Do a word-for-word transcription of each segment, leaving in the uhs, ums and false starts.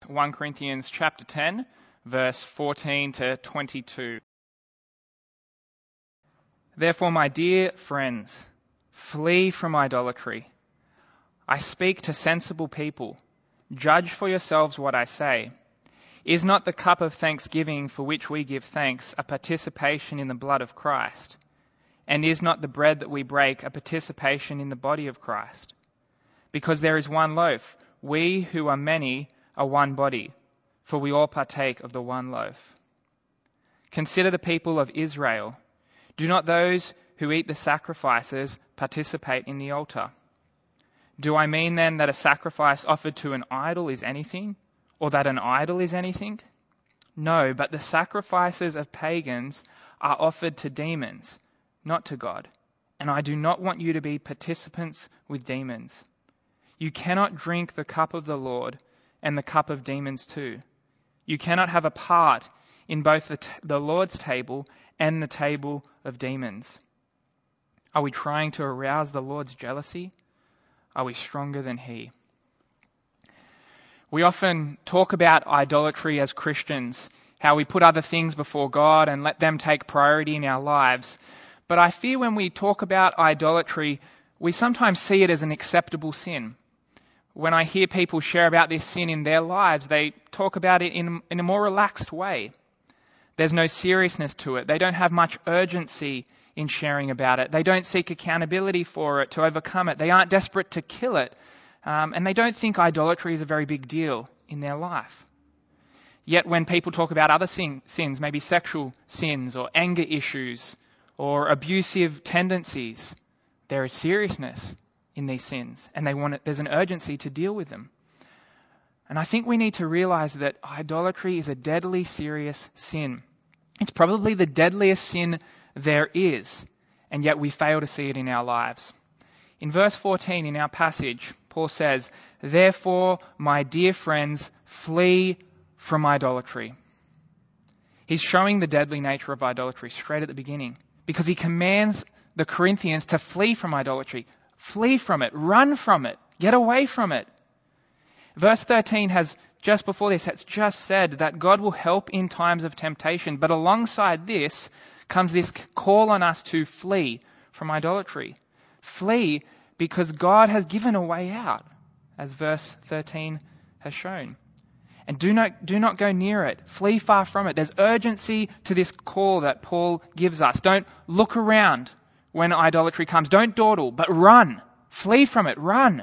First Corinthians chapter ten, verse fourteen to twenty-two. Therefore, my dear friends, flee from idolatry. I speak to sensible people. Judge for yourselves what I say. Is not the cup of thanksgiving for which we give thanks a participation in the blood of Christ? And is not the bread that we break a participation in the body of Christ? Because there is one loaf, we who are many are one body, for we all partake of the one loaf. Consider the people of Israel. Do not those who eat the sacrifices participate in the altar? Do I mean then that a sacrifice offered to an idol is anything, or that an idol is anything? No, but the sacrifices of pagans are offered to demons, not to God. And I do not want you to be participants with demons. You cannot drink the cup of the Lord and the cup of demons too. You cannot have a part in both the, t- the Lord's table and the table of demons. Are we trying to arouse the Lord's jealousy? Are we stronger than He? We often talk about idolatry as Christians, how we put other things before God and let them take priority in our lives. But I fear when we talk about idolatry, we sometimes see it as an acceptable sin. When I hear people share about this sin in their lives, they talk about it in, in a more relaxed way. There's no seriousness to it. They don't have much urgency in sharing about it. They don't seek accountability for it, to overcome it. They aren't desperate to kill it. Um, and they don't think idolatry is a very big deal in their life. Yet when people talk about other sin, sins, maybe sexual sins or anger issues or abusive tendencies, there is seriousness in these sins, and they want it, there's an urgency to deal with them. And I think we need to realize that idolatry is a deadly serious sin. It's probably the deadliest sin there is, and yet we fail to see it in our lives. In verse fourteen in our passage, Paul says, "Therefore, my dear friends, flee from idolatry." He's showing the deadly nature of idolatry straight at the beginning, because he commands the Corinthians to flee from idolatry. Flee from it. Run from it. Get away from it. Verse thirteen has, just before this, it's just said that God will help in times of temptation. But alongside this comes this call on us to flee from idolatry. Flee because God has given a way out, as verse thirteen has shown. And do not, do not go near it. Flee far from it. There's urgency to this call that Paul gives us. Don't look around when idolatry comes. Don't dawdle, but run. Flee from it. Run.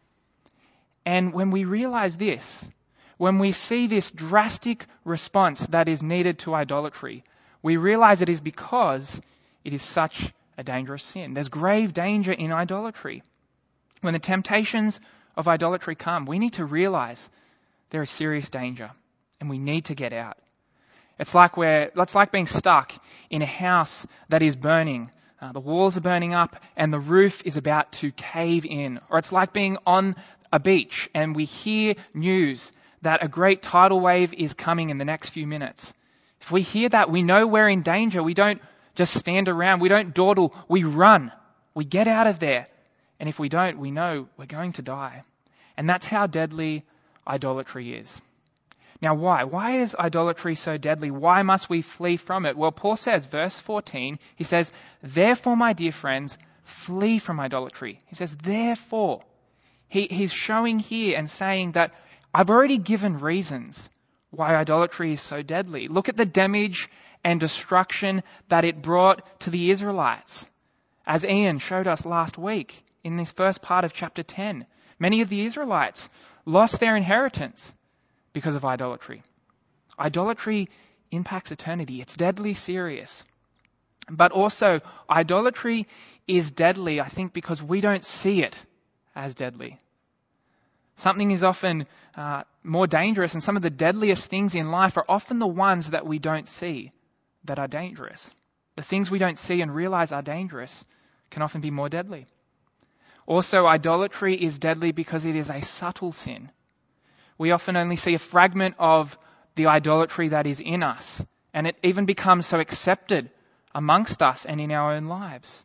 And when we realize this, when we see this drastic response that is needed to idolatry, we realize it is because it is such a dangerous sin. There's grave danger in idolatry. When the temptations of idolatry come, we need to realize there is serious danger and we need to get out. It's like we're, it's like being stuck in a house that is burning. Uh, the walls are burning up and the roof is about to cave in. Or it's like being on a beach and we hear news that a great tidal wave is coming in the next few minutes. If we hear that, we know we're in danger. We don't just stand around. We don't dawdle. We run. We get out of there. And if we don't, we know we're going to die. And that's how deadly idolatry is. Now, why? Why is idolatry so deadly? Why must we flee from it? Well, Paul says, verse fourteen, he says, "Therefore, my dear friends, flee from idolatry." He says, therefore. He, he's showing here and saying that I've already given reasons why idolatry is so deadly. Look at the damage and destruction that it brought to the Israelites. As Ian showed us last week in this first part of chapter ten, many of the Israelites lost their inheritance because of idolatry. Idolatry impacts eternity. It's deadly serious. But also, idolatry is deadly, I think, because we don't see it as deadly. Something is often uh, more dangerous, and some of the deadliest things in life are often the ones that we don't see that are dangerous. The things we don't see and realize are dangerous can often be more deadly. Also, idolatry is deadly because it is a subtle sin. We often only see a fragment of the idolatry that is in us, and it even becomes so accepted amongst us and in our own lives.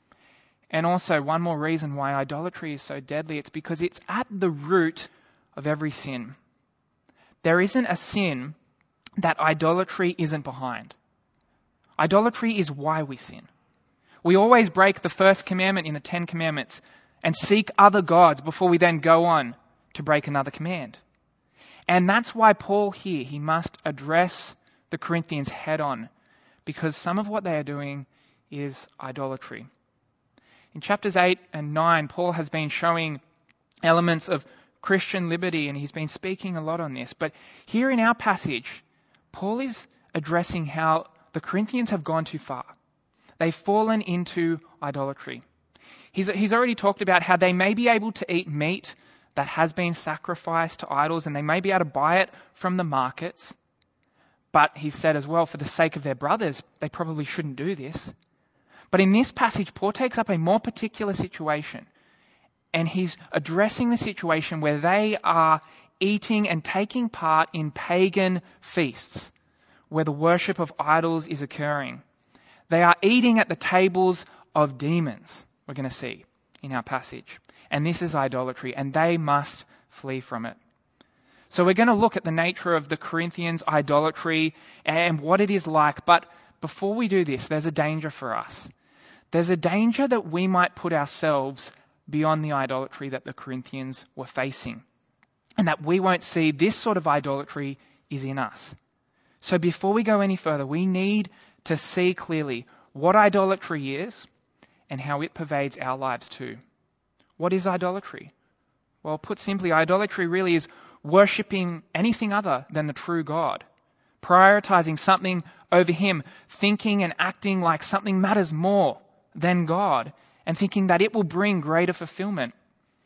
And also, one more reason why idolatry is so deadly, it's because it's at the root of every sin. there isn't a sin that idolatry isn't behind. Idolatry is why we sin. We always break the first commandment in the Ten Commandments and seek other gods before we then go on to break another command. And that's why Paul here, he must address the Corinthians head on, because some of what they are doing is idolatry. In chapters eight and nine, Paul has been showing elements of Christian liberty, and he's been speaking a lot on this. But here in our passage, Paul is addressing how the Corinthians have gone too far. They've fallen into idolatry. He's, he's already talked about how they may be able to eat meat that has been sacrificed to idols, and they may be able to buy it from the markets. But he said as well, for the sake of their brothers, they probably shouldn't do this. But in this passage, Paul takes up a more particular situation, and he's addressing the situation where they are eating and taking part in pagan feasts, where the worship of idols is occurring. They are eating at the tables of demons, we're going to see in our passage. And this is idolatry, and they must flee from it. So we're going to look at the nature of the Corinthians' idolatry and what it is like. But before we do this, there's a danger for us. There's a danger that we might put ourselves beyond the idolatry that the Corinthians were facing, and that we won't see this sort of idolatry is in us. So before we go any further, we need to see clearly what idolatry is and how it pervades our lives too. What is idolatry? Well, put simply, idolatry really is worshipping anything other than the true God, prioritizing something over Him, thinking and acting like something matters more than God, and thinking that it will bring greater fulfillment.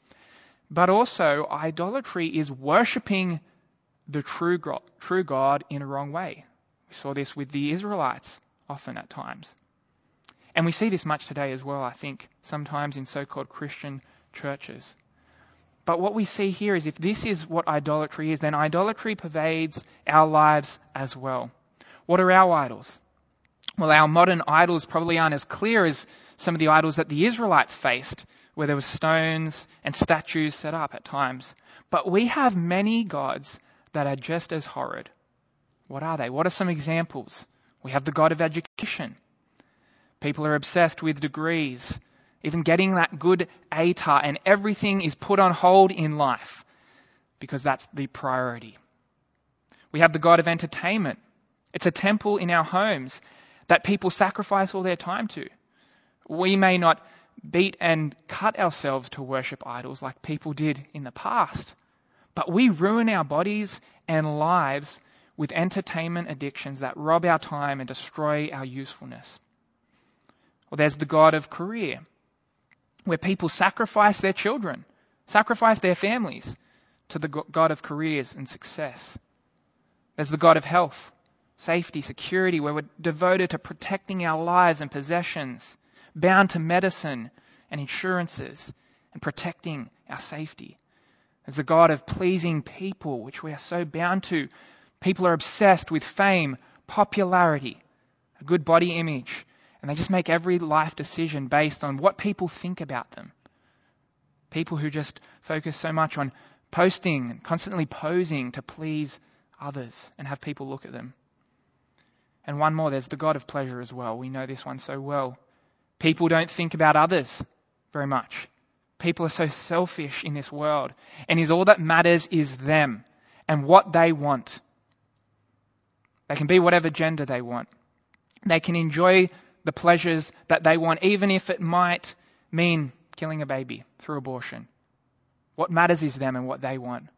But also, idolatry is worshipping the true God, true God in a wrong way. We saw this with the Israelites often at times. And we see this much today as well, I think, sometimes in so-called Christian churches. But what we see here is if this is what idolatry is, then idolatry pervades our lives as well. What are our idols? Well, our modern idols probably aren't as clear as some of the idols that the Israelites faced, where there were stones and statues set up at times. But we have many gods that are just as horrid. What are they? What are some examples? We have the god of education. People are obsessed with degrees, even getting that good A T A R, and everything is put on hold in life because that's the priority. We have the god of entertainment. It's a temple in our homes that people sacrifice all their time to. We may not beat and cut ourselves to worship idols like people did in the past, but we ruin our bodies and lives with entertainment addictions that rob our time and destroy our usefulness. Or there's the god of career, where people sacrifice their children, sacrifice their families to the god of careers and success. There's the god of health, safety, security, where we're devoted to protecting our lives and possessions, bound to medicine and insurances, and protecting our safety. There's the god of pleasing people, which we are so bound to. People are obsessed with fame, popularity, a good body image, and they just make every life decision based on what people think about them. People who just focus so much on posting and constantly posing to please others and have people look at them. And one more, there's the god of pleasure as well. We know this one so well. People don't think about others very much. People are so selfish in this world, and is all that matters is them and what they want. They can be whatever gender they want. They can enjoy the pleasures that they want, even if it might mean killing a baby through abortion. What matters is them and what they want.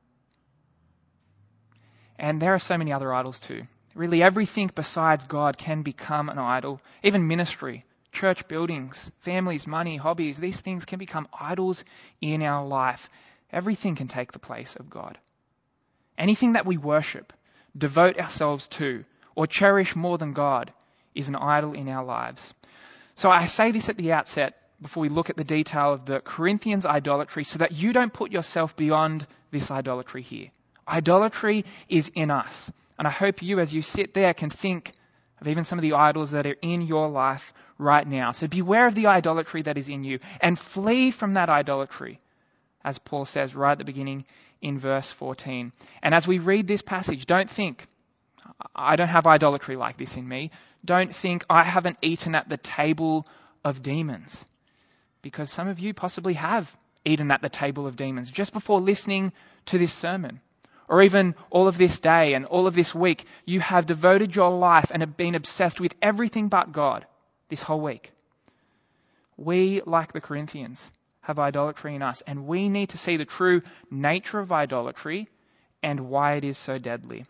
And there are so many other idols too. Really, everything besides God can become an idol. Even ministry, church buildings, families, money, hobbies, these things can become idols in our life. Everything can take the place of God. Anything that we worship, devote ourselves to, or cherish more than God is an idol in our lives. So I say this at the outset before we look at the detail of the Corinthians' idolatry so that you don't put yourself beyond this idolatry here. Idolatry is in us. And I hope you, as you sit there, can think of even some of the idols that are in your life right now. So beware of the idolatry that is in you and flee from that idolatry, as Paul says right at the beginning in verse fourteen. And as we read this passage, don't think, I don't have idolatry like this in me. Don't think I haven't eaten at the table of demons. Because some of you possibly have eaten at the table of demons just before listening to this sermon. Or even all of this day and all of this week, you have devoted your life and have been obsessed with everything but God this whole week. We, like the Corinthians, have idolatry in us, and we need to see the true nature of idolatry and why it is so deadly.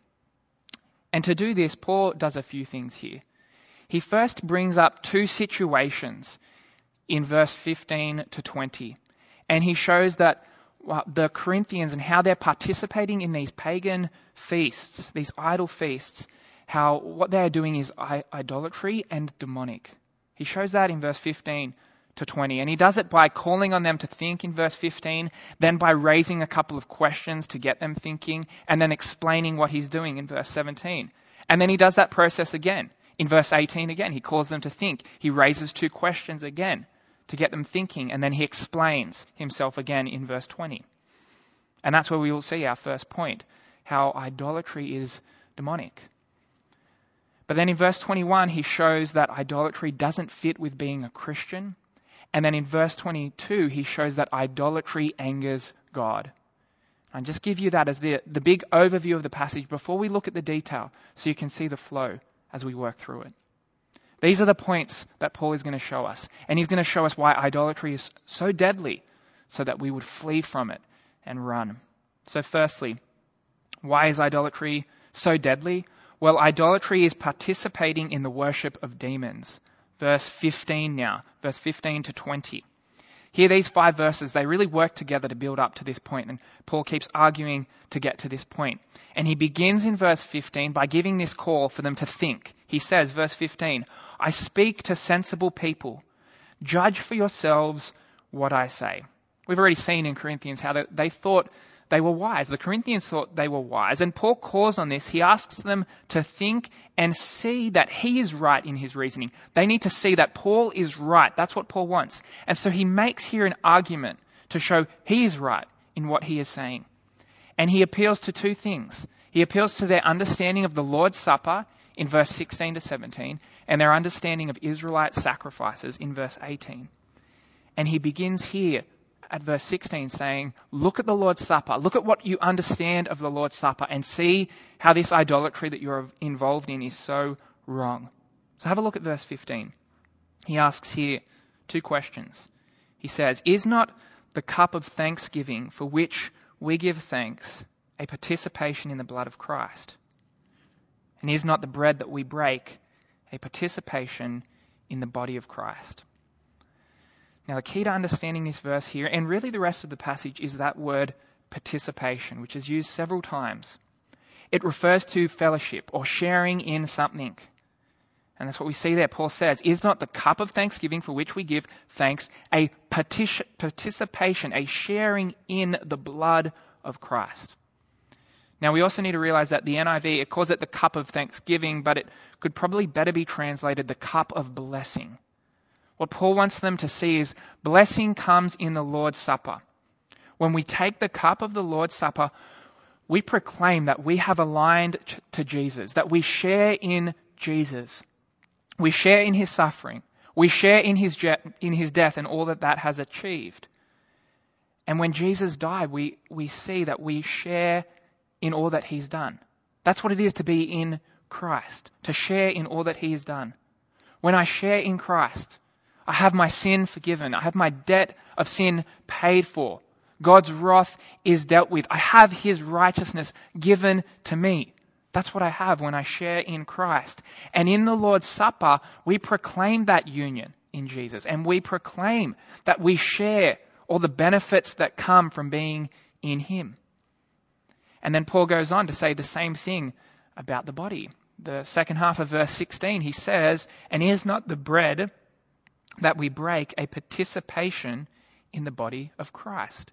And to do this, Paul does a few things here. He first brings up two situations in verse fifteen to twenty. And he shows that well, the Corinthians and how they're participating in these pagan feasts, these idol feasts, how what they are doing is idolatry and demonic. He shows that in verse fifteen to twenty. And he does it by calling on them to think in verse fifteen, then by raising a couple of questions to get them thinking, and then explaining what he's doing in verse seventeen. And then he does that process again. In verse eighteen again, he calls them to think. He raises two questions again to get them thinking, and then he explains himself again in verse twenty. And that's where we will see our first point, how idolatry is demonic. But then in verse twenty-one, he shows that idolatry doesn't fit with being a Christian. And then in verse twenty-two, he shows that idolatry angers God. And just give you that as the, the big overview of the passage before we look at the detail, so you can see the flow as we work through it. These are the points that Paul is going to show us. And he's going to show us why idolatry is so deadly, so that we would flee from it and run. So firstly, why is idolatry so deadly? Well, idolatry is participating in the worship of demons. Verse fifteen now, verse fifteen to twenty. Here, these five verses, they really work together to build up to this point, and Paul keeps arguing to get to this point. And he begins in verse fifteen by giving this call for them to think. He says, verse fifteen, I speak to sensible people. Judge for yourselves what I say. We've already seen in Corinthians how they thought they were wise. The Corinthians thought they were wise. And Paul calls on this. He asks them to think and see that he is right in his reasoning. They need to see that Paul is right. That's what Paul wants. And so he makes here an argument to show he is right in what he is saying. And he appeals to two things. He appeals to their understanding of the Lord's Supper in verse sixteen to seventeen, and their understanding of Israelite sacrifices in verse eighteen. And he begins here at verse sixteen saying, look at the Lord's Supper. Look at what you understand of the Lord's Supper and see how this idolatry that you're involved in is so wrong. So have a look at verse fifteen. He asks here two questions. He says, is not the cup of thanksgiving for which we give thanks a participation in the blood of Christ? And is not the bread that we break a participation in the body of Christ? Now, the key to understanding this verse here, and really the rest of the passage, is that word participation, which is used several times. It refers to fellowship or sharing in something. And that's what we see there. Paul says, is not the cup of thanksgiving for which we give thanks a partic- participation, a sharing in the blood of Christ? Now, we also need to realize that the N I V, it calls it the cup of thanksgiving, but it could probably better be translated the cup of blessing. What Paul wants them to see is blessing comes in the Lord's Supper. When we take the cup of the Lord's Supper, we proclaim that we have aligned to Jesus, that we share in Jesus. We share in his suffering. We share in his, je- in his death and all that that has achieved. And when Jesus died, we, we see that we share in all that he's done. That's what it is to be in Christ, to share in all that he has done. When I share in Christ, I have my sin forgiven. I have my debt of sin paid for. God's wrath is dealt with. I have his righteousness given to me. That's what I have when I share in Christ. And in the Lord's Supper, we proclaim that union in Jesus. And we proclaim that we share all the benefits that come from being in him. And then Paul goes on to say the same thing about the body. The second half of verse sixteen, he says, and is not the bread that we break a participation in the body of Christ?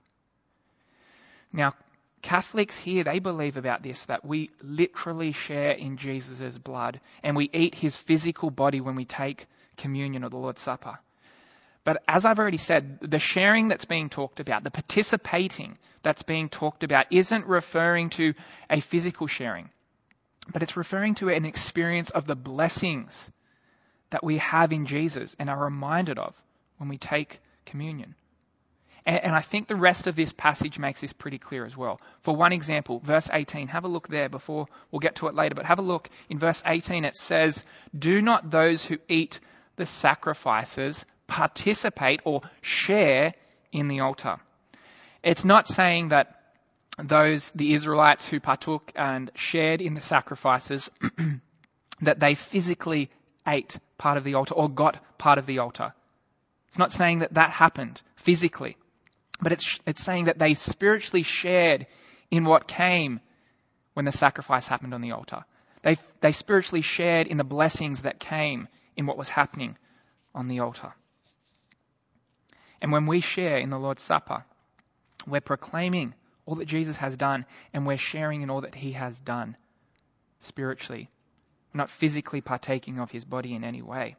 Now, Catholics here, they believe about this, that we literally share in Jesus' blood and we eat his physical body when we take communion or the Lord's Supper. But as I've already said, the sharing that's being talked about, the participating that's being talked about isn't referring to a physical sharing, but it's referring to an experience of the blessings that we have in Jesus and are reminded of when we take communion. And, and I think the rest of this passage makes this pretty clear as well. For one example, verse eighteen, have a look there before we'll get to it later, but have a look in verse eighteen. It says, "Do not those who eat the sacrifices participate or share in the altar." It's not saying that those, the Israelites who partook and shared in the sacrifices, that they physically ate part of the altar or got part of the altar. It's not saying that that happened physically, but it's, it's saying that they spiritually shared in what came when the sacrifice happened on the altar. They, they spiritually shared in the blessings that came in what was happening on the altar. And when we share in the Lord's Supper, we're proclaiming all that Jesus has done, and we're sharing in all that he has done spiritually. We're not physically partaking of his body in any way.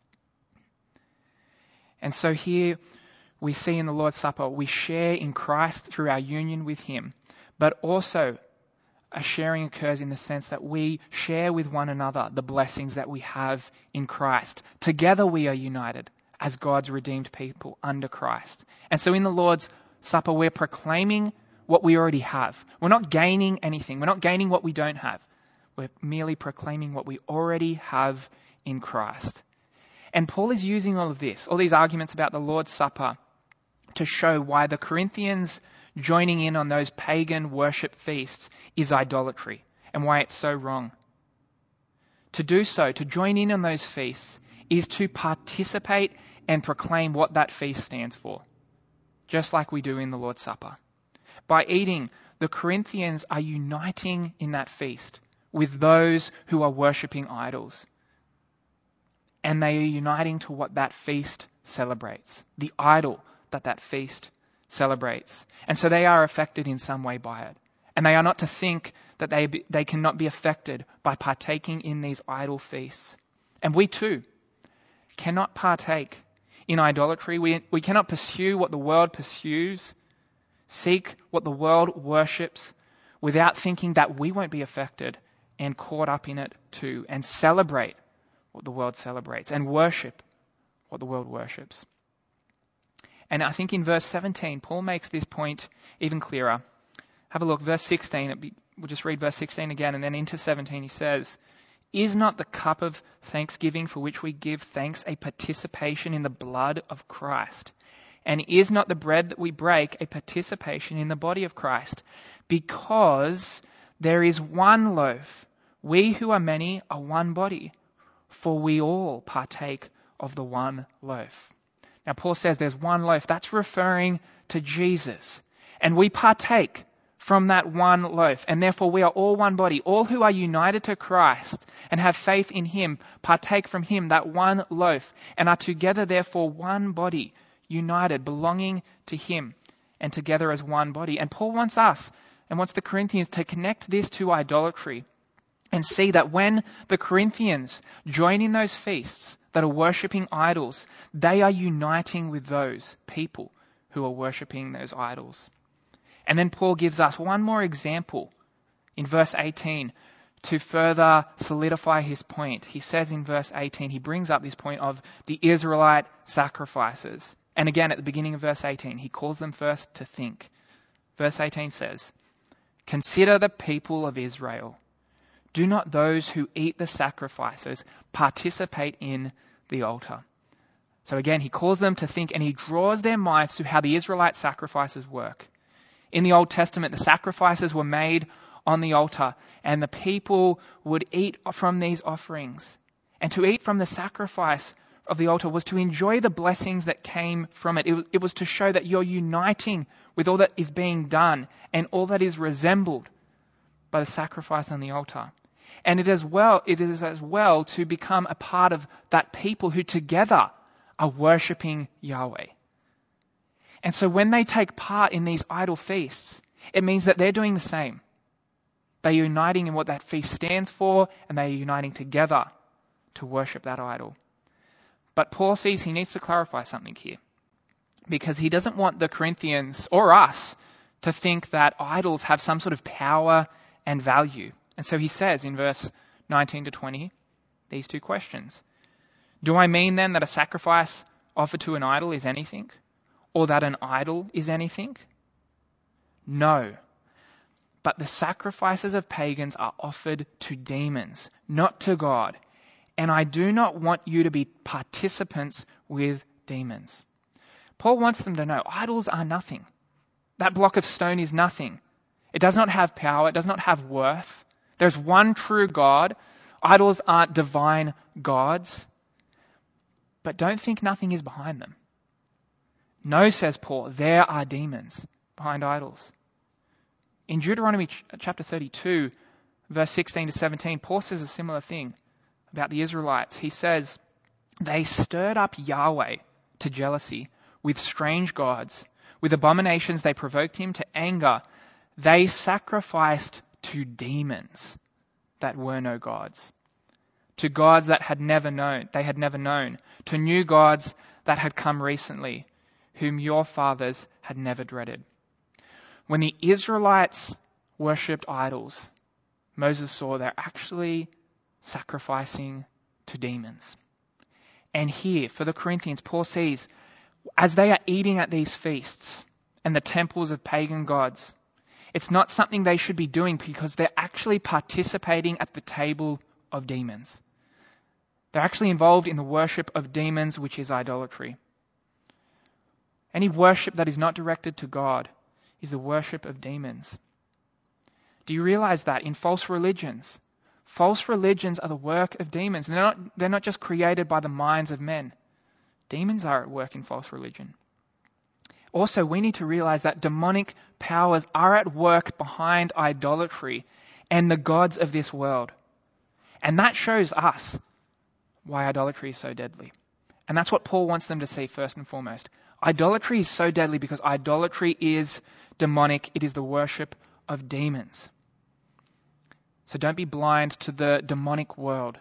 And so here we see in the Lord's Supper, we share in Christ through our union with him, but also a sharing occurs in the sense that we share with one another the blessings that we have in Christ. Together we are united as God's redeemed people under Christ. And so in the Lord's Supper, we're proclaiming what we already have. We're not gaining anything. We're not gaining what we don't have. We're merely proclaiming what we already have in Christ. And Paul is using all of this, all these arguments about the Lord's Supper, to show why the Corinthians joining in on those pagan worship feasts is idolatry and why it's so wrong. To do so, to join in on those feasts, is to participate and proclaim what that feast stands for, just like we do in the Lord's Supper. By eating, the Corinthians are uniting in that feast with those who are worshipping idols. And they are uniting to what that feast celebrates, the idol that that feast celebrates. And so they are affected in some way by it. And they are not to think that they be, they cannot be affected by partaking in these idol feasts. And we too cannot partake in idolatry. We, we cannot pursue what the world pursues, seek what the world worships, without thinking that we won't be affected and caught up in it too, and celebrate what the world celebrates and worship what the world worships. And I think in verse seventeen, Paul makes this point even clearer. Have a look, verse sixteen. Be, we'll just read verse sixteen again, and then into seventeen he says, "Is not the cup of thanksgiving for which we give thanks a participation in the blood of Christ? And is not the bread that we break a participation in the body of Christ? Because there is one loaf. We who are many are one body, for we all partake of the one loaf." Now Paul says there's one loaf. That's referring to Jesus. And we partake from that one loaf. And therefore we are all one body. All who are united to Christ and have faith in him partake from him, that one loaf, and are together therefore one body, united, belonging to him, and together as one body. And Paul wants us and wants the Corinthians to connect this to idolatry and see that when the Corinthians join in those feasts that are worshipping idols, they are uniting with those people who are worshipping those idols. And then Paul gives us one more example in verse eighteen to further solidify his point. He says in verse eighteen, he brings up this point of the Israelite sacrifices. And again, at the beginning of verse eighteen, he calls them first to think. Verse eighteen says, "Consider the people of Israel. Do not those who eat the sacrifices participate in the altar?" So again, he calls them to think, and he draws their minds to how the Israelite sacrifices work. In the Old Testament, the sacrifices were made on the altar, and the people would eat from these offerings. And to eat from the sacrifice of the altar was to enjoy the blessings that came from it. It, it was to show that you're uniting with all that is being done and all that is resembled by the sacrifice on the altar. And it as well, it is as well to become a part of that people who together are worshipping Yahweh. And so when they take part in these idol feasts, it means that they're doing the same. They're uniting in what that feast stands for, and they're uniting together to worship that idol. But Paul sees he needs to clarify something here, because he doesn't want the Corinthians or us to think that idols have some sort of power and value. And so he says in verse nineteen to twenty, these two questions. Do I mean then that a sacrifice offered to an idol is anything? Or that an idol is anything? No. But the sacrifices of pagans are offered to demons, not to God. And I do not want you to be participants with demons. Paul wants them to know idols are nothing. That block of stone is nothing. It does not have power. It does not have worth. There's one true God. Idols aren't divine gods. But don't think nothing is behind them. No, says Paul, there are demons behind idols. In Deuteronomy ch- chapter thirty-two, verse sixteen to seventeen, Paul says a similar thing about the Israelites. He says, they stirred up Yahweh to jealousy with strange gods. With abominations they provoked him to anger. They sacrificed to demons that were no gods. To gods that had never known, they had never known. To new gods that had come recently, whom your fathers had never dreaded. When the Israelites worshipped idols, Moses saw they're actually sacrificing to demons. And here, for the Corinthians, Paul sees, as they are eating at these feasts and the temples of pagan gods, it's not something they should be doing because they're actually participating at the table of demons. They're actually involved in the worship of demons, which is idolatry. Any worship that is not directed to God is the worship of demons. Do you realize that in false religions? False religions are the work of demons. They're not, they're not just created by the minds of men. Demons are at work in false religion. Also, we need to realize that demonic powers are at work behind idolatry and the gods of this world. And that shows us why idolatry is so deadly. And that's what Paul wants them to see first and foremost. Idolatry is so deadly because idolatry is demonic. It is the worship of demons. So don't be blind to the demonic world.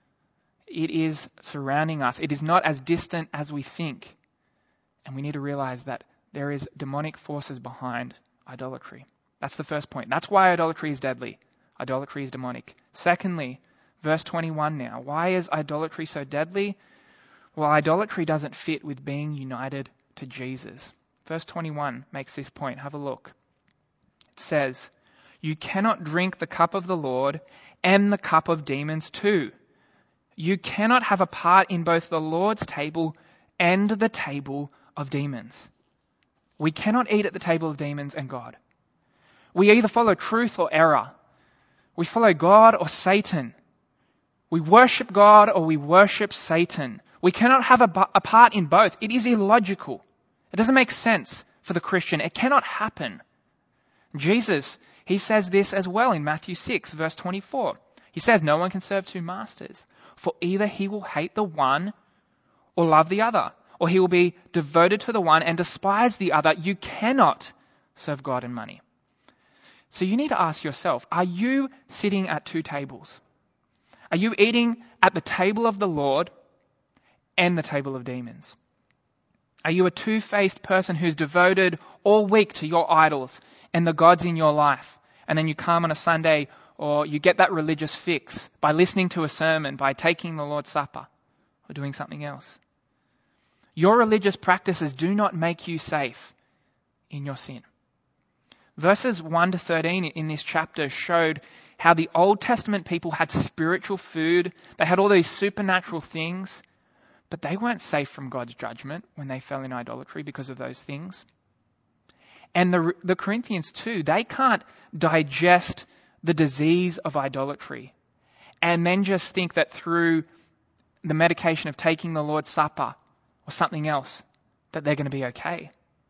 It is surrounding us. It is not as distant as we think. And we need to realize that there is demonic forces behind idolatry. That's the first point. That's why idolatry is deadly. Idolatry is demonic. Secondly, verse twenty-one now. Why is idolatry so deadly? Well, idolatry doesn't fit with being united to Jesus. Verse twenty-one makes this point. Have a look. It says, you cannot drink the cup of the Lord and the cup of demons too. You cannot have a part in both the Lord's table and the table of demons. We cannot eat at the table of demons and God. We either follow truth or error. We follow God or Satan. We worship God or we worship Satan. We cannot have a, a part in both. It is illogical. It doesn't make sense for the Christian. It cannot happen. Jesus, he says this as well in Matthew six, verse twenty-four. He says, no one can serve two masters, for either he will hate the one or love the other, or he will be devoted to the one and despise the other. You cannot serve God and money. So you need to ask yourself, are you sitting at two tables? Are you eating at the table of the Lord and the table of demons? Are you a two-faced person who's devoted all week to your idols and the gods in your life, and then you come on a Sunday or you get that religious fix by listening to a sermon, by taking the Lord's Supper or doing something else? Your religious practices do not make you safe in your sin. Verses one to thirteen in this chapter showed how the Old Testament people had spiritual food. They had all these supernatural things, but they weren't safe from God's judgment when they fell in idolatry because of those things. And the, the Corinthians too, they can't digest the disease of idolatry and then just think that through the medication of taking the Lord's Supper or something else that they're going to be okay.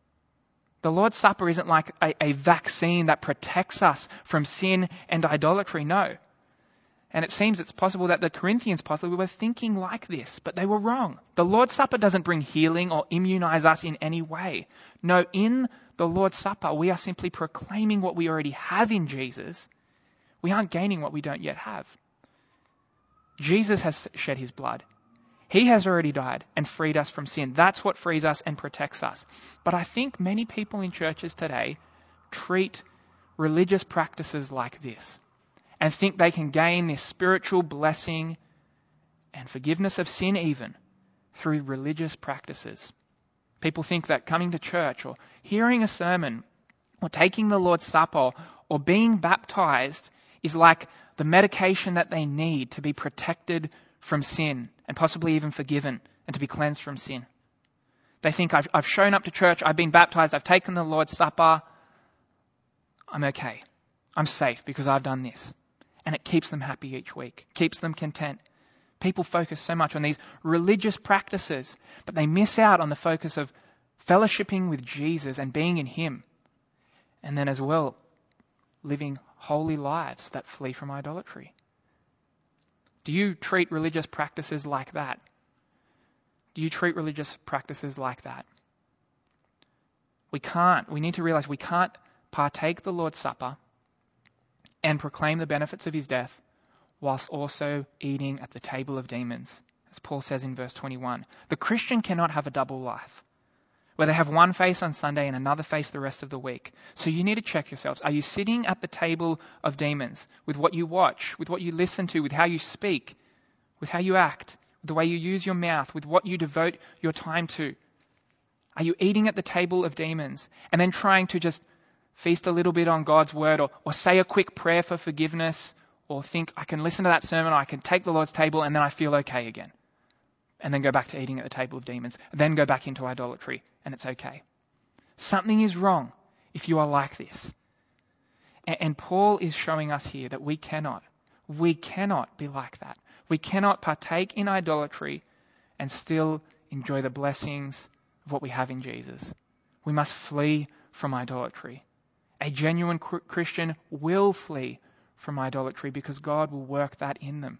The Lord's Supper isn't like a, a vaccine that protects us from sin and idolatry. No. And it seems it's possible that the Corinthians possibly were thinking like this, but they were wrong. The Lord's Supper doesn't bring healing or immunize us in any way. No, in the Lord's Supper, we are simply proclaiming what we already have in Jesus. We aren't gaining what we don't yet have. Jesus has shed his blood. He has already died and freed us from sin. That's what frees us and protects us. But I think many people in churches today treat religious practices like this and think they can gain this spiritual blessing and forgiveness of sin even through religious practices. People think that coming to church or hearing a sermon or taking the Lord's Supper or being baptized is like the medication that they need to be protected from sin and possibly even forgiven and to be cleansed from sin. They think, I've, I've shown up to church, I've been baptized, I've taken the Lord's Supper, I'm okay. I'm safe because I've done this. And it keeps them happy each week, keeps them content. People focus so much on these religious practices, but they miss out on the focus of fellowshipping with Jesus and being in Him. And then as well, living holy lives that flee from idolatry. Do you treat religious practices like that? Do you treat religious practices like that? We can't. We need to realize we can't partake the Lord's Supper and proclaim the benefits of His death whilst also eating at the table of demons, as Paul says in verse twenty-one. The Christian cannot have a double life, where they have one face on Sunday and another face the rest of the week. So you need to check yourselves. Are you sitting at the table of demons with what you watch, with what you listen to, with how you speak, with how you act, with the way you use your mouth, with what you devote your time to? Are you eating at the table of demons and then trying to just feast a little bit on God's word or, or say a quick prayer for forgiveness or think, I can listen to that sermon, or I can take the Lord's table and then I feel okay again? And then go back to eating at the table of demons, and then go back into idolatry, and it's okay. Something is wrong if you are like this. And, and Paul is showing us here that we cannot, we cannot be like that. We cannot partake in idolatry and still enjoy the blessings of what we have in Jesus. We must flee from idolatry. A genuine Christian will flee from idolatry because God will work that in them.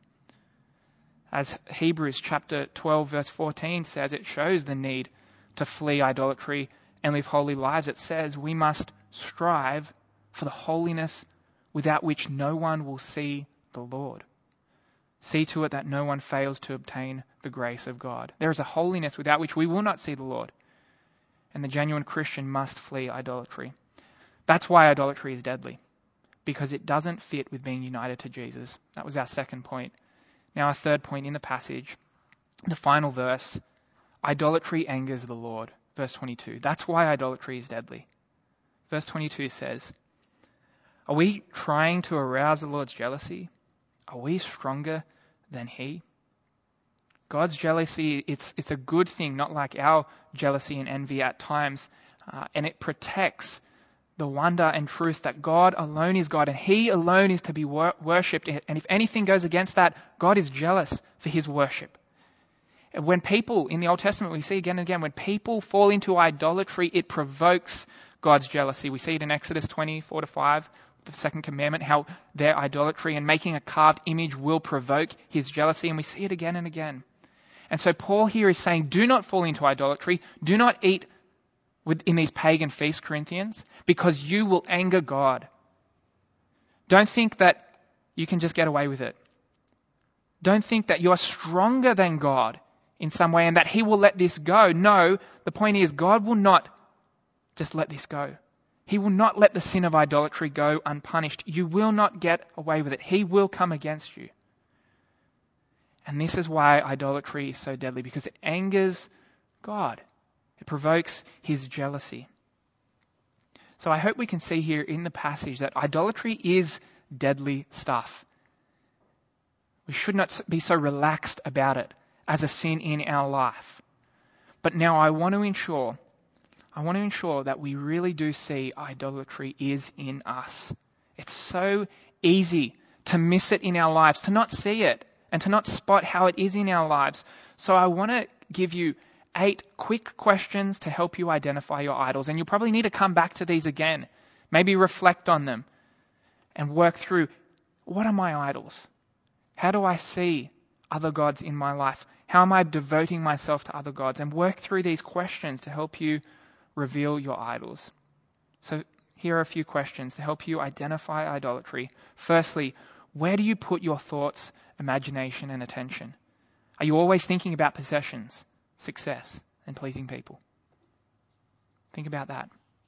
As Hebrews chapter twelve verse fourteen says, it shows the need to flee idolatry and live holy lives. It says we must strive for the holiness without which no one will see the Lord. See to it that no one fails to obtain the grace of God. There is a holiness without which we will not see the Lord. And the genuine Christian must flee idolatry. That's why idolatry is deadly, because it doesn't fit with being united to Jesus. That was our second point. Now, our third point in the passage, the final verse, idolatry angers the Lord. Verse twenty-two. That's why idolatry is deadly. Verse twenty-two says, are we trying to arouse the Lord's jealousy? Are we stronger than He? God's jealousy, it's it's a good thing, not like our jealousy and envy at times. Uh, and it protects the wonder and truth that God alone is God and He alone is to be wor- worshipped. And if anything goes against that, God is jealous for His worship. And when people, in the Old Testament, we see again and again, when people fall into idolatry, it provokes God's jealousy. We see it in Exodus twenty, four to five, the second commandment, how their idolatry and making a carved image will provoke His jealousy. And we see it again and again. And so Paul here is saying, do not fall into idolatry. Do not eat in these pagan feasts, Corinthians, because you will anger God. Don't think that you can just get away with it. Don't think that you are stronger than God in some way and that He will let this go. No, the point is God will not just let this go. He will not let the sin of idolatry go unpunished. You will not get away with it. He will come against you. And this is why idolatry is so deadly, because it angers God. It provokes His jealousy. So I hope we can see here in the passage that idolatry is deadly stuff. We should not be so relaxed about it as a sin in our life. But now I want to ensure, I want to ensure that we really do see idolatry is in us. It's so easy to miss it in our lives, to not see it, and to not spot how it is in our lives. So I want to give you eight quick questions to help you identify your idols. And you'll probably need to come back to these again. Maybe reflect on them and work through, what are my idols? How do I see other gods in my life? How am I devoting myself to other gods? And work through these questions to help you reveal your idols. So here are a few questions to help you identify idolatry. Firstly, where do you put your thoughts, imagination, and attention? Are you always thinking about possessions, success, and pleasing people? Think about that.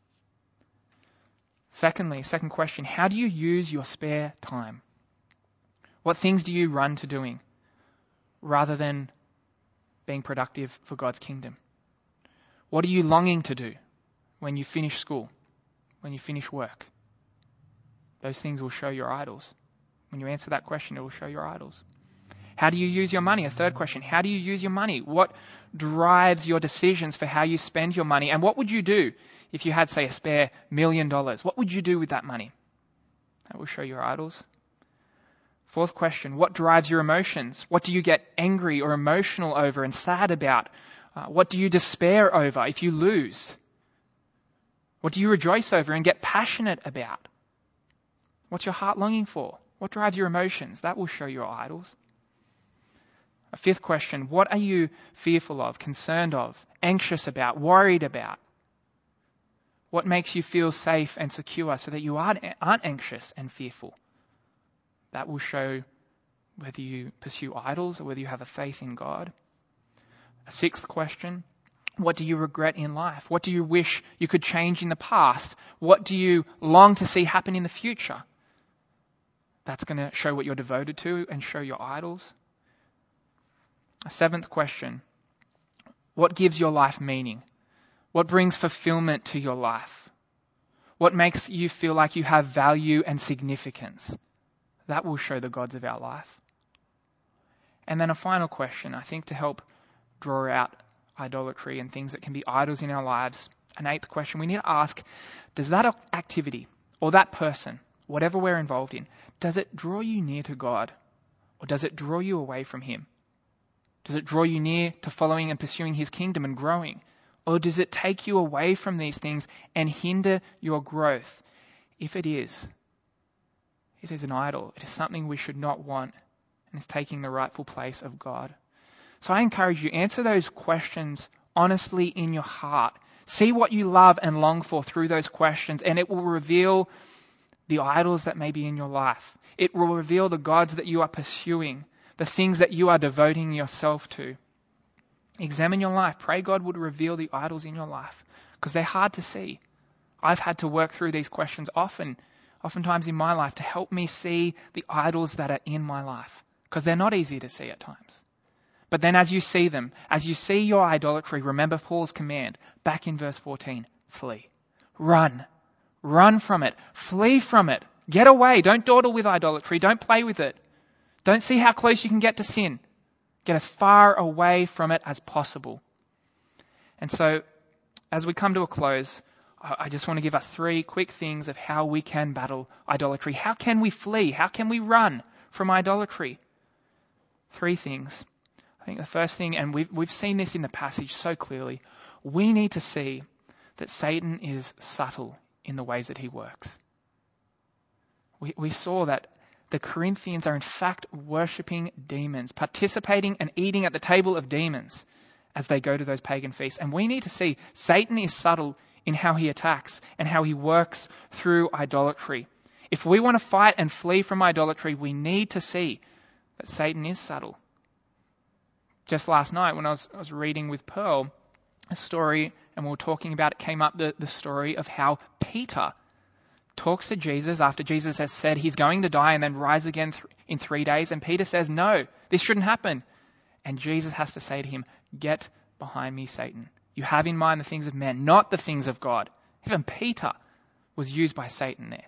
Secondly, second question, how do you use your spare time? What things do you run to doing rather than being productive for God's kingdom? What are you longing to do when you finish school, when you finish work? Those things will show your idols. When you answer that question, it will show your idols. How do you use your money? A third question, how do you use your money? What drives your decisions for how you spend your money? And what would you do if you had, say, a spare million dollars? What would you do with that money? That will show your idols. Fourth question, what drives your emotions? What do you get angry or emotional over and sad about? Uh, what do you despair over if you lose? What do you rejoice over and get passionate about? What's your heart longing for? What drives your emotions? That will show your idols. A fifth question, what are you fearful of, concerned of, anxious about, worried about? What makes you feel safe and secure so that you aren't, aren't anxious and fearful? That will show whether you pursue idols or whether you have a faith in God. A sixth question, what do you regret in life? What do you wish you could change in the past? What do you long to see happen in the future? That's going to show what you're devoted to and show your idols. A seventh question, what gives your life meaning? What brings fulfillment to your life? What makes you feel like you have value and significance? That will show the gods of our life. And then a final question, I think, to help draw out idolatry and things that can be idols in our lives. An eighth question, we need to ask, does that activity or that person, whatever we're involved in, does it draw you near to God or does it draw you away from Him? Does it draw you near to following and pursuing His kingdom and growing? Or does it take you away from these things and hinder your growth? If it is, it is an idol. It is something we should not want and is taking the rightful place of God. So I encourage you, answer those questions honestly in your heart. See what you love and long for through those questions, and it will reveal the idols that may be in your life. It will reveal the gods that you are pursuing, the things that you are devoting yourself to. Examine your life. Pray God would reveal the idols in your life because they're hard to see. I've had to work through these questions often, oftentimes in my life to help me see the idols that are in my life because they're not easy to see at times. But then as you see them, as you see your idolatry, remember Paul's command back in verse fourteen, flee. Run. Run from it. Flee from it. Get away. Don't dawdle with idolatry. Don't play with it. Don't see how close you can get to sin. Get as far away from it as possible. And so, as we come to a close, I just want to give us three quick things of how we can battle idolatry. How can we flee? How can we run from idolatry? Three things. I think the first thing, and we've, we've seen this in the passage so clearly, we need to see that Satan is subtle in the ways that he works. We, we saw that the Corinthians are in fact worshipping demons, participating and eating at the table of demons as they go to those pagan feasts. And we need to see Satan is subtle in how he attacks and how he works through idolatry. If we want to fight and flee from idolatry, we need to see that Satan is subtle. Just last night when I was, I was reading with Pearl a story, and we were talking about it, came up the, the story of how Peter talks to Jesus after Jesus has said he's going to die and then rise again th- in three days. And Peter says, no, this shouldn't happen. And Jesus has to say to him, get behind me, Satan. You have in mind the things of men, not the things of God. Even Peter was used by Satan there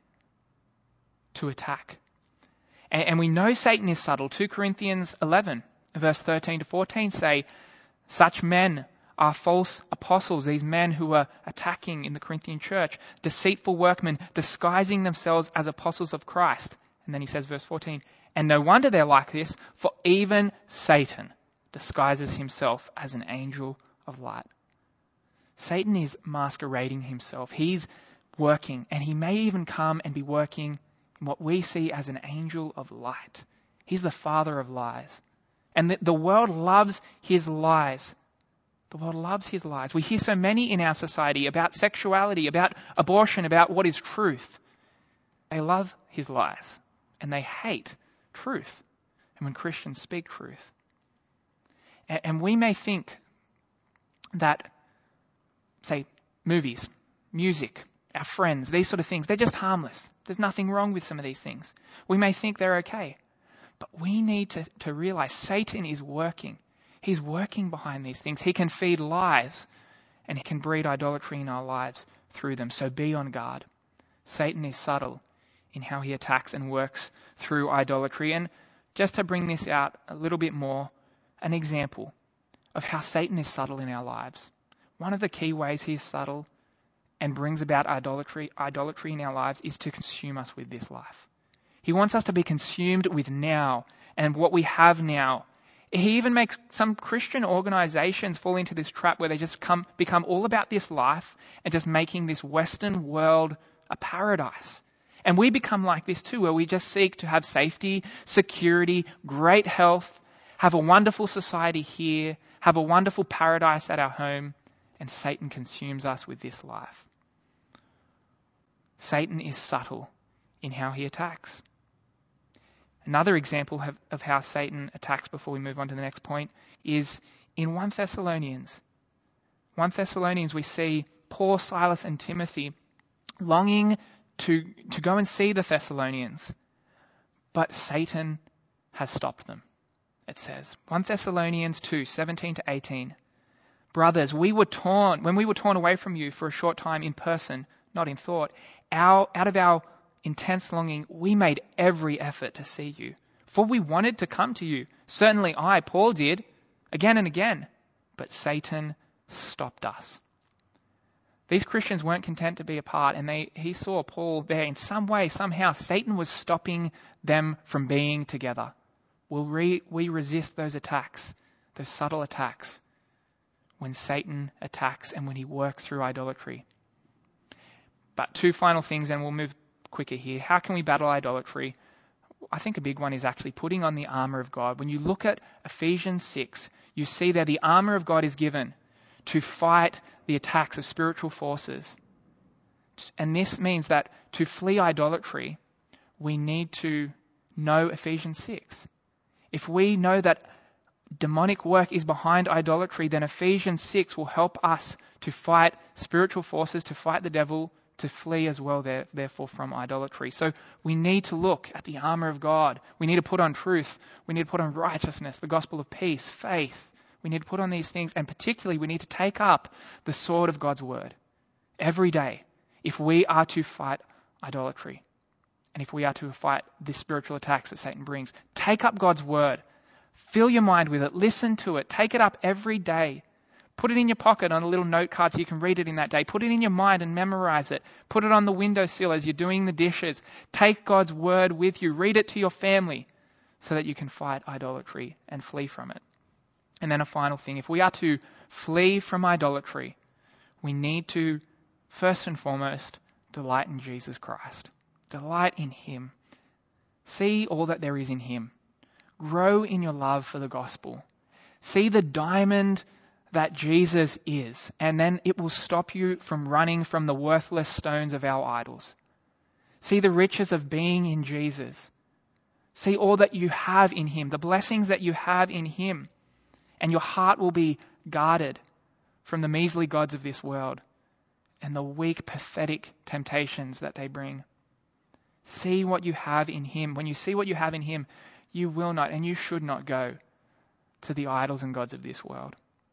to attack. And, and we know Satan is subtle. Second Corinthians eleven, verse thirteen to fourteen say, such men are false apostles, these men who are attacking in the Corinthian church, deceitful workmen, disguising themselves as apostles of Christ. And then he says, verse fourteen, and no wonder they're like this, for even Satan disguises himself as an angel of light. Satan is masquerading himself. He's working, and he may even come and be working in what we see as an angel of light. He's the father of lies. And the, the world loves his lies. The world loves his lies. We hear so many in our society about sexuality, about abortion, about what is truth. They love his lies and they hate truth. And when Christians speak truth. And, and we may think that, say, movies, music, our friends, these sort of things, they're just harmless. There's nothing wrong with some of these things. We may think they're okay. But we need to, to realize Satan is working. He's working behind these things. He can feed lies and he can breed idolatry in our lives through them. So be on guard. Satan is subtle in how he attacks and works through idolatry. And just to bring this out a little bit more, an example of how Satan is subtle in our lives. One of the key ways he is subtle and brings about idolatry, idolatry in our lives is to consume us with this life. He wants us to be consumed with now and what we have now. He even makes some Christian organizations fall into this trap where they just come become all about this life and just making this Western world a paradise. And we become like this too, where we just seek to have safety, security, great health, have a wonderful society here, have a wonderful paradise at our home, and Satan consumes us with this life. Satan is subtle in how he attacks. Another example of, of how Satan attacks before we move on to the next point is in First Thessalonians. First Thessalonians we see Paul, Silas and Timothy longing to, to go and see the Thessalonians, but Satan has stopped them. It says, First Thessalonians two, seventeen to eighteen. Brothers, we were torn, when we were torn away from you for a short time in person, not in thought, our, out of our intense longing, we made every effort to see you. For we wanted to come to you. Certainly I, Paul, did, again and again. But Satan stopped us. These Christians weren't content to be apart, and they he saw Paul there in some way, somehow. Satan was stopping them from being together. Will we, we resist those attacks, those subtle attacks, when Satan attacks and when he works through idolatry? But two final things, and we'll move quicker here. How can we battle idolatry? I think a big one is actually putting on the armor of God. When you look at Ephesians six, you see there the armor of God is given to fight the attacks of spiritual forces. And this means that to flee idolatry, we need to know Ephesians six. If we know that demonic work is behind idolatry, then Ephesians six will help us to fight spiritual forces, to fight the devil, to flee as well, there, therefore, from idolatry. So we need to look at the armor of God. We need to put on truth. We need to put on righteousness, the gospel of peace, faith. We need to put on these things, and particularly we need to take up the sword of God's word every day if we are to fight idolatry and if we are to fight the spiritual attacks that Satan brings. Take up God's word. Fill your mind with it. Listen to it. Take it up every day. Put it in your pocket on a little note card so you can read it in that day. Put it in your mind and memorize it. Put it on the windowsill as you're doing the dishes. Take God's word with you. Read it to your family so that you can fight idolatry and flee from it. And then a final thing, if we are to flee from idolatry, we need to, first and foremost, delight in Jesus Christ. Delight in Him. See all that there is in Him. Grow in your love for the gospel. See the diamond that Jesus is, and then it will stop you from running from the worthless stones of our idols. See the riches of being in Jesus. See all that you have in Him, the blessings that you have in Him, and your heart will be guarded from the measly gods of this world and the weak, pathetic temptations that they bring. See what you have in Him. When you see what you have in Him, you will not and you should not go to the idols and gods of this world.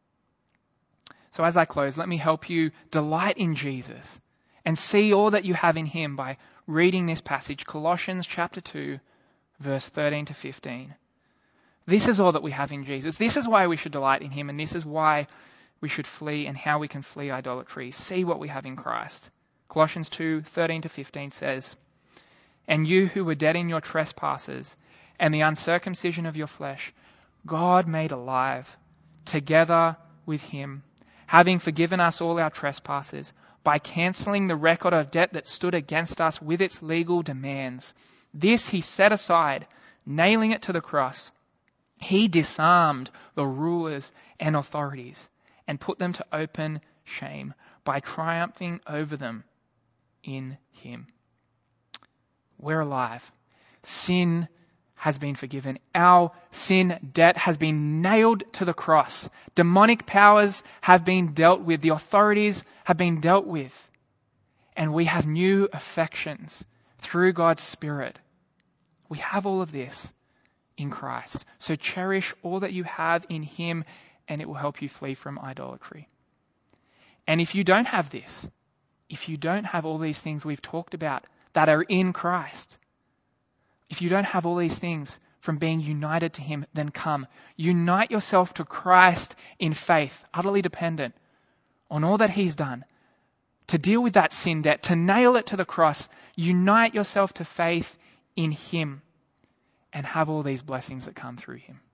So as I close, let me help you delight in Jesus and see all that you have in Him by reading this passage, Colossians chapter two, verse thirteen to fifteen. This is all that we have in Jesus. This is why we should delight in Him, and this is why we should flee and how we can flee idolatry. See what we have in Christ. Colossians two, thirteen to fifteen says, "And you who were dead in your trespasses and the uncircumcision of your flesh, God made alive together with Him, having forgiven us all our trespasses by cancelling the record of debt that stood against us with its legal demands. This He set aside, nailing it to the cross. He disarmed the rulers and authorities and put them to open shame by triumphing over them in Him." We're alive. Sin has been forgiven. Our sin debt has been nailed to the cross. Demonic powers have been dealt with. The authorities have been dealt with. And we have new affections through God's Spirit. We have all of this in Christ. So cherish all that you have in Him, and it will help you flee from idolatry. And if you don't have this, if you don't have all these things we've talked about that are in Christ, if you don't have all these things from being united to Him, then come. Unite yourself to Christ in faith, utterly dependent on all that He's done to deal with that sin debt, to nail it to the cross. Unite yourself to faith in Him and have all these blessings that come through Him.